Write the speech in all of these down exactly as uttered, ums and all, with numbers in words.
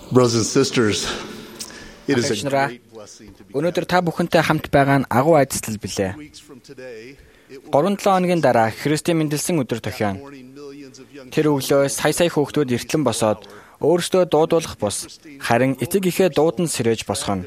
Brothers and sisters, it is a great blessing to be Өнөөдөр та бүхэнтэй хамт байгаа нь агуу айдас билээ. гурван долоо хоногийн дараа Христийн мэндэлсэн өдөр тохино. Тэр өглөө сая сая хүүхдүүд эртлэн босоод өөрсдөө дуудуулах бус, харин эцэг ихээ дуудан сэрэж босгоно.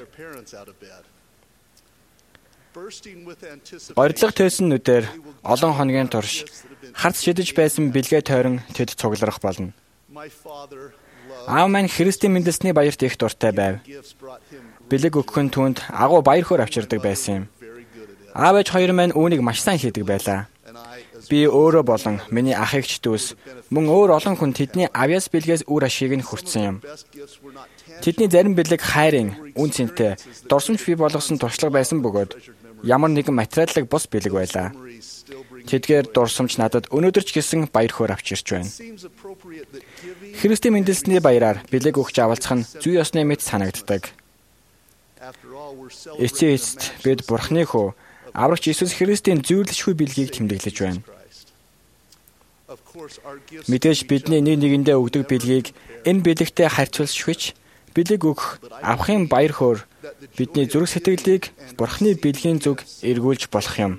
Баярлах тойсон нүдээр олон хоногийн турш харц шидэж байсан бэлгээ тойрон тэд цугларах болно. Аав маань Христийн мэндэлсний баярт их дуртай байв. Бэлэг өгөх нь түүнд агуу баяр хөөр авчирдаг байсан юм. Аав ээж хоёр маань үүнийг маш сайн хийдэг байлаа. Би өөрөө болон миний ах эгч дүүс мөн өөр олон хүн тэдний авьяас бэлгээс үр ашиг нь хүртсэн юм. Тэдний зарим бэлэг хайрын, үн цэнтэй, дурсамж бий болгосон туршлага байсан бөгөөд ямар нэгэн материаллык бус бэлэг байлаа. Тэдгээр дурсамж надад өнөөдөр ч гэсэн баяр хөөр авчирч байна. Христийн мэндэлсний баяраар бэлэг өгч авалцах нь зүй ёсны мэт санагддаг. Эцсийн эцэст бид Бурхны хүү аврагч Иесус Христийн зөвлөшгүй бэлгийг тэмдэглэж байна. Мэдээж бидний нэг нэгэндээ өгдөг бэлгийг энэ бэлэгтэй харьцуулшгүй бэлэг өгөх авахын баяр хөөр бидний зүрх сэтгэлийг Бурхны бэлгийн зүг эргүүлж болох юм.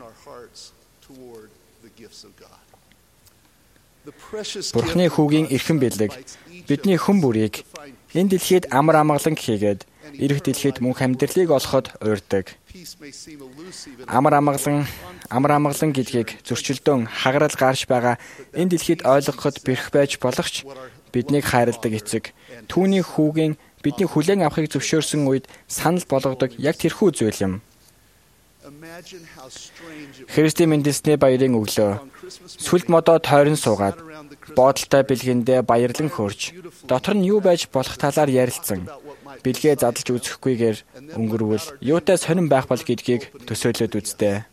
Бурхны хүүгийн эрхэм бэлэг бидний хүн бүрийг энэ дэлхийд амар амгалан хийгээд ирэх дэлхийд мөнх амьдралыг олоход уурдаг. Амар амгалан, амар амгалан гэдгийг зөрчилдөөн хагарал гарч байгаа энэ дэлхийд ойлгоход бэрх байж болох ч биднийг хайрладаг эцэг түүний хүүгийн бидний хүлээн авахыг зөвшөөрсөн үед санал болгодог яг тэрхүү зүйл юм. Христийн мэндэлсний баярын өглөө сүлд модоо тойрон суугаад боодолтой бэлгэндээ баярлан хөөрч дотор нь юу байж болох талаар ярилцсан. Бэлгээ задлж үзэхгүйгээр өнгөрвөл юутай сонирн байх бол гэдгийг төсөөлөд үзтээ.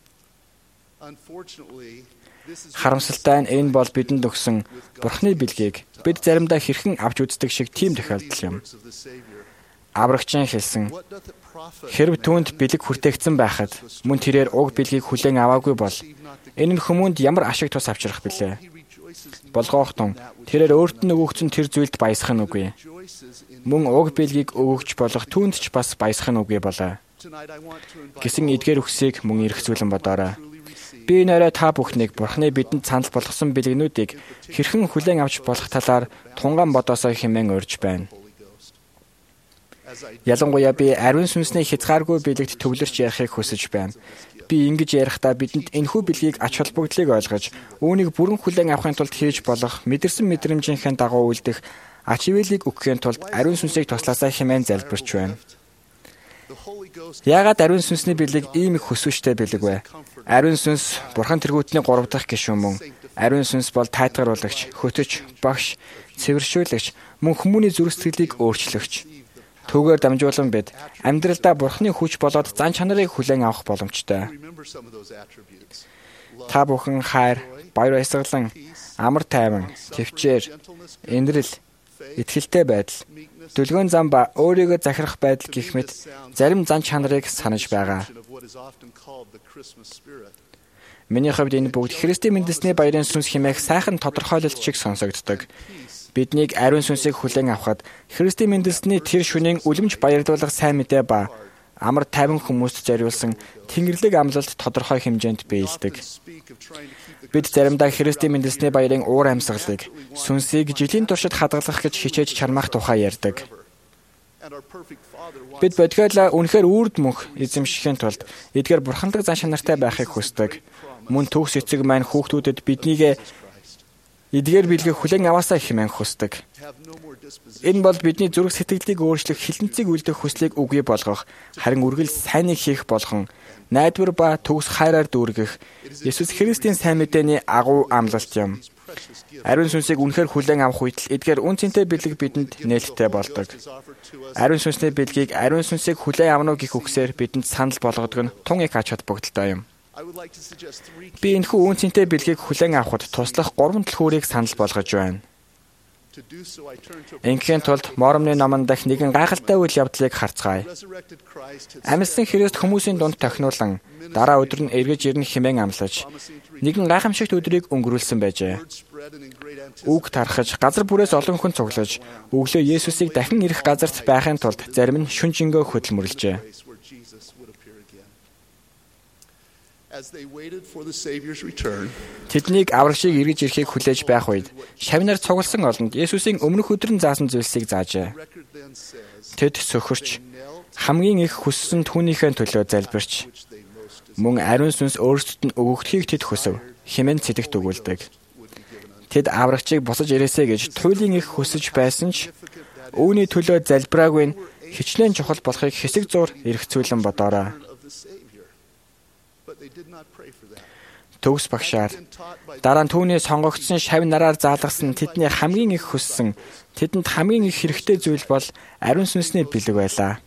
Харамсалтай нь энэ бол бидэнд өгсөн Бурхны бэлгийг бид заримдаа хэрхэн авч үздэг шиг тийм тохиолдол юм. Аврагчин хэлсэн хэрв түүнд бэлэг хүртээгдсэн байхад мөн тэрээр уг бэлгийг хүлээн аваагүй бол энэ нь хүмүүнд ямар ашиг тус авчрах билээ. Болгоохтун тэрээр өөрт нь өгөгдсөн тэр зүйлд баясах нь үгүй. Мөн уг бэлгийг өгөгч болох түүнд ч бас баясах нь үгүй болоо. Гэсэн эдгээр үгсийг мөн эргцүүлэн бодоорой. Би энэ орой та бүхнийг Бурхны бидэнд санал болгосон бэлгэнүүдийг хэрхэн хүлээн авч болох талаар тунгаан бодосоо хэмээн урьж байна. Ялангуяа би ариун сүнсний хязгааргүй бэлэгт төвлөрч ярихыг хүсэж байна. Би ингэж ярихдаа бидэнд энэхүү бэлгийг ач холбогдлыг ойлгож, үүнийг бүрэн хүлээн авахын тулд хийж болох мэдэрсэн мэдрэмжийнхээ дагуу үлдэх ач ивэлийг өгөхийн тулд ариун сүнсийг туслаасаа хэмээн залбирч байна. Яагаад ариун сүнсний бэлэг ийм их хүсвэжтэй бэлэг вэ? Ариун сүнс Бурхан тэргүүтний гурав дахь гишүүн мөн. Ариун сүнс бол тайтгаруулагч, хөтөч, багш, цэвэршүүлэгч, мөн хүмүүний зүрх сэтгэлийг өөрчлөгч. Түүгээр дамжуулан бид амьдралдаа Бурхны хүч болоод зан чанарыг хүлээн авах боломжтой. Та бүхэн хайр, баяр баясгалан, амар тайван, тэвчээр, инрэл, итгэлтэй байдал, дүлгөөн зам ба өөрийгөө захирах байдал гэх мэт зарим зан чанарыг санаж байгаа. Миний хувьд энэ бүгд Христийн мэндэлсний баярын сүнс хэмээх сайхан тодорхойлолт шиг сонсогддог. Биднийг ариун сүнсийг хүлээн авахад Христийн мэндэлсний тэр шөнийн үлэмж баярлуулах сайн мэдээ ба амар тайван хүмүүст зориулсан тэнгэрлэг амлалт тодорхой хэмжээнд биелдэг. Бид заримдаа Христийн мэндэлсний баярын уур амьсгалыг, сүнсийг жилийн туршид хадгалах гэж хичээж чармаах тухай ярьдаг. Бид бодгойлоо үнэхээр үрд мөнх эзэмшихийн тулд эдгээр бурханлаг зан чанартай байхыг хүсдэг. Мөн төгс эцэг маань хүүхдүүдэд биднийг эдгээр бэлгийг хүлээн аваасаа хэмээн хүсдэг. Энэ бол бидний зүрх сэтгэлийг өөрчлөх хилэнцгийг үлдэх хүслийг үгүй болгох, харин үргэлж сайныг хийх болгон найдвар ба төгс хайраар дүүргэх Есүс Христийн сайн мэдээний агуу амлалт юм. Ариун сүнсийг үнэхээр хүлээн авах үед л эдгээр үн цэнтэй бэлэг бидэнд нээлттэй болдог. Ариун сүнсний бэлгийг ариун сүнсийг хүлээн авах гэх үгсээр бидэнд санал болгодог нь тун их ач холбогдолтой юм. Би энэхүү үн цэнтэй бэлгийг хүлээн авахд туслах гурван төлхөөрийг санал болгож байна. Ингийн тулд Моромны номон дахь нэгэн гайхалтай үйл явдлыг харцгаая. Амьдсан Христ хүмүүсийн дунд тохинулан дараа өдөр нь эргэж ирнэ хэмээн амлаж нэгэн гайхамшигт өдрийг өнгөрүүлсэн байжээ. Үг тархаж, газар бүрээс олон хүн цуглаж, өглөө Есүсийг дахин ирэх газарт байхын тулд зарим нь шүнжэнгөө хөдөлмөрлөжээ. Тэднийг аврагчийг эргэж ирэхийг хүлээж байх үед шавнаар цугласан олонд Есүсийн өмнөх өдрөн заасан зүйлсийг заажээ. Тэд сөхөрч хамгийн их хүссэн түүнийхээ төлөө залбирч мөн ариун сүнс өөрсдөд нь өгөгдөхийг тэд хүсв хэмээн цэдэгт өгүүлдэг. Тэд аврагчийг босож ирээсэй гэж туйлын их хүсэж байсан ч үүний төлөө залбираагүй нь хичнээн чухал болохыг хэсэг зуур эргцүүлэн бодоорой. Төгс багшаар дараа нь түүний сонгогдсон шав нараар заалгасан тэдний хамгийн их хүссэн тэдэнд хамгийн их хэрэгтэй зүйл бол ариун сүнсний бэлэг байлаа.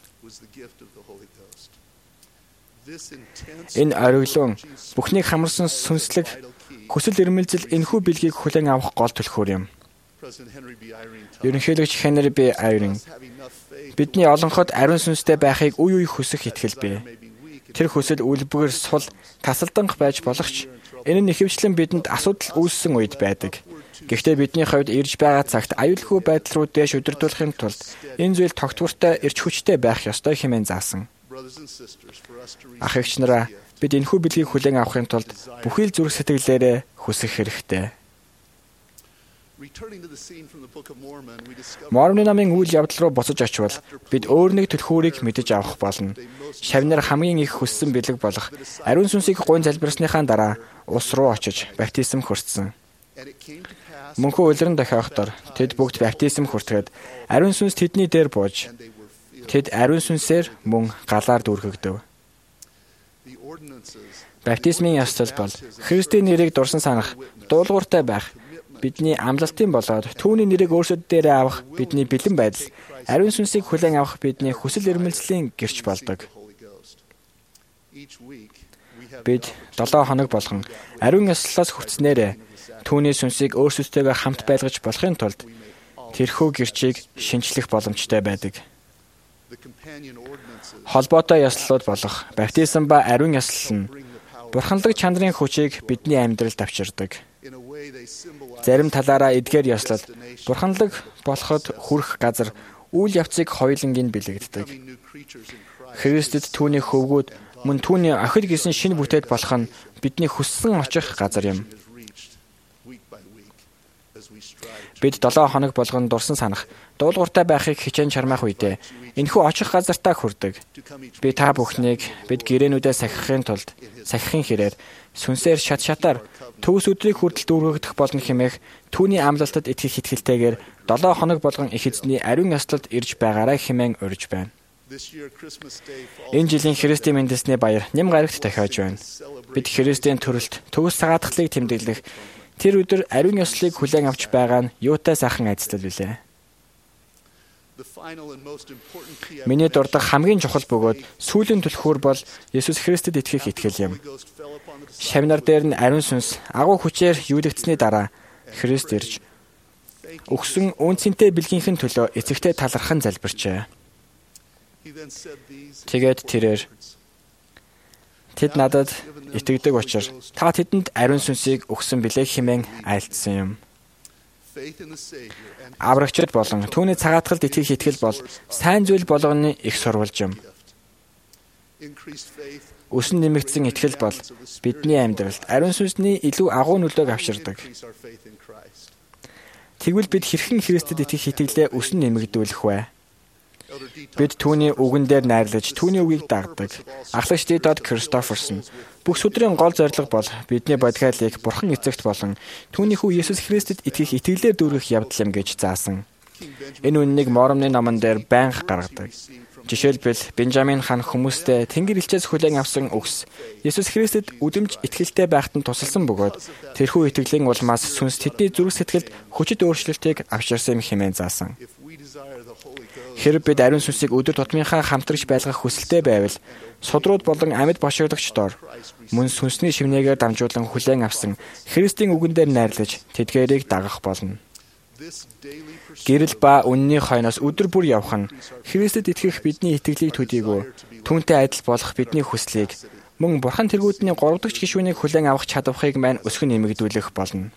Энэ ориглон бүхнийг хамарсан сүнслэг хүсэл эрмэлзэл энэхүү бэлгийг хүлээн авах гол түлхүүр юм. Ерөнхийлөгч Хенри Би Айрин бидний олонход ариун сүнстэй байхыг үе үе хүсэх итгэл бий. Тэр хүсэл үлбгээр сул тасалданх байж болох ч энэ нь ихэвчлэн бидэнд асуудал үүссэн үед байдаг. Гэхдээ бидний хувьд ирж байгаа цагт аюулгүй байдал руу дэш өдөрдүүлэхин тулд энэ зүйл тогтвортой эрч хүчтэй байх ёстой хэмээн заасан. Ах эгч нараа бид энэхүү бэлгийг хүлээн авахын тулд бүхий л зүрх сэтгэлээрээ хүсэх хэрэгтэй. Мормны намын үйл явдал руу буцаж очивол бид өөр нэг түлхүүрийг мэдэж авах болно. Шавнаар хамгийн их хүссэн бэлэг болох ариун сүнсийг гуйн залбирсныхаа дараа ус руу очиж баптизм хүртсэн. Мөнхөө улиран дохиохдор тэд бүгд баптизм хүртгээд ариун сүнс тэдний дээр бууж тэд ариун сүнсээр мөн галаар дүүргэгдэв. Баптизмын ёслол бол Христийн нэрийг дурсан санах, дуулууртай байх, бидний амлалтын болоод түүний нэрийг өөрсөд дээрээ авах бидний бэлэн байдал, ариун сүнсийг хүлээн авах бидний хүсэл эрмэлзлийн гэрч болдог. Бид долоо хоног болгон ариун ёслолоос хүртснээрээ түүний сүнсийг өөрсөдтэйгээ хамт байлгаж болохын тулд тэрхүү гэрчийг шинчлэх боломжтой байдаг. Холбоотой ёслолууд болох баптизм ба ариун ёслол нь бурханлаг чанарын хүчийг бидний амьдралд авчирдаг. Зарим талаараа эдгээр ёслол бурханлаг болоход хүрэх газар үйл явцыг хоёулангийн бэлэгддэг. Христэд түүний хөвгүүд мөн түүний охид гэсэн шинэ бүтээл болох нь бидний хүссэн очих газар юм. Бид долоо хоног болгон дурсан санах, дуулууртай байхыг хичээн чармаах үедээ энэхүү очих газартаа хүрдэг. Би та бүхнийг бид гэрээнүүдээ сахихын тулд сахихын хэрээр сүнсээр шат шатаар төгс өдрийг хүртэл дүүргэгдэх болно хэмээх түүний амлалтад итгэх итгэлтэйгээр долоо хоног болгон их эзний ариун ёслолд ирж байгаарай хэмээн урьж байна. Энэ жилийн Христийн мэндэлсний баяр нэм гарагт дахиаж байна. Бид Христийн төрөлт төгс цагаатгалыг тэмдэглэх тэр өдөр ариун ёслолыг хүлээн авч байгаа нь юутай сайхан айцлал билээ. Миний дурдах хамгийн чухал бөгөөд сүүлийн түлхүүр бол Есүс Христэд итгэх итгэл юм. Шавнар дээр нь ариун сүнс агуу хүчээр юулэгдсэний дараа Христ ирж өгсөн үнцэнтэй бэлгийнхэн төлөө эцэгтэй талархан залбирчээ. Тэгээд тэрээр тэд надад итгэдэг учраас та тэдэнд ариун сүнсийг өгсөн билээ хэмээн айлтсан юм. Аврагчид болон түүний цагаатгалд итгэх итгэл бол сайн зүйл болгоны их сурвалж юм. Өсөн нэмэгдсэн итгэл бол бидний амьдралд ариун сүнсний илүү агуу нөлөөг авчирдаг. Тэгвэл бид хэрхэн Христэд итгэх итгэлээ өсөн нэмэгдүүлэх вэ? Бид түүний үгэн дээр найрлаж түүний үгийг дагдаг. Ахлагч Дод Кристоферсон бүх сүдрийн гол зорилго бол бидний бодгалыг Бурхан эцэгт болон түүний хүү Есүс Христэд итгэх итгэлээр дүүргэх явдал юм гэж заасан. Энэ үннийг Мормны номон дээр байнга гаргадаг. Жишээлбэл Бенжамин хаан хүмүүстэй Тэнгэр элчээс хүлээн авсан үгс Есүс Христэд үдэмж итгэлтэй байхад нь тусалсан бөгөөд тэрхүү итгэлийн улмаас сүнс тэдний зүрх сэтгэлд хүчит өөрчлөлтийг авчирсан юм хэмээн заасан. Хэрэг бид ариун сүнсийг өдөр тутмынхаа хамтрагч байлгах хүсэлтэй байвал судрууд болон амьд бошигдогч дор мөн сүнсний шивнээгээр дамжуулан хүлээн авсан Христийн үгэн дээр найрлаж тэдгээрийг дагах болно. Гэрэл ба үнний хойноос өдөр бүр явах нь Христэд итгэх бидний итгэлийг төдийгүй түүнтэй адил болох бидний хүслийг мөн Бурхан тэргүүдний гурав дахь гишүүнийг хүлээн авах чадварыг маань өсгөн нэмэгдүүлэх болно.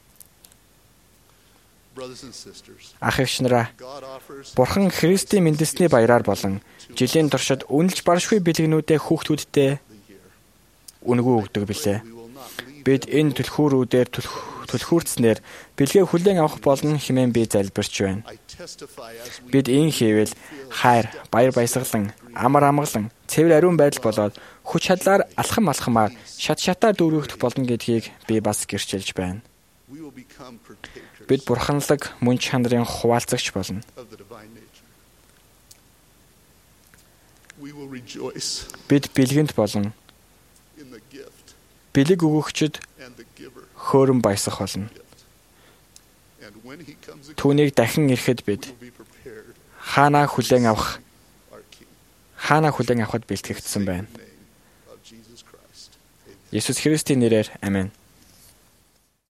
Ах эгч нараа, Бурхан Христийн мэндэлсний баяраар болон жилийн туршид үнэлж баршгүй бэлгэнүүдээ хүүхдүүддээ үнгүү өгдөг билээ. Бид энэ түлхүүрүүдээр түлхүүрцснээр бэлгээ хүлээн авах болно хэмээн би залбирч байна. Бид ийм хийвэл хайр, баяр баясгалан, амар амгалан, цэвэр ариун байдал болоод хүч чадлаар алхам алхамаар шат шатаар дүүргэх болно гэдгийг би бас гэрчилж байна. Бид бурханлаг мөн чанарын хуваалцагч болно. Бид бэлгэнд болон бэлэг өгөгчд хөөрөн баясах болно. Түүнийг дахин ирэхэд бид хаанаа хүлээн авах хаанаа хүлээн авахд бэлтгэгдсэн байна. Есүс Христийн нэрээр амин.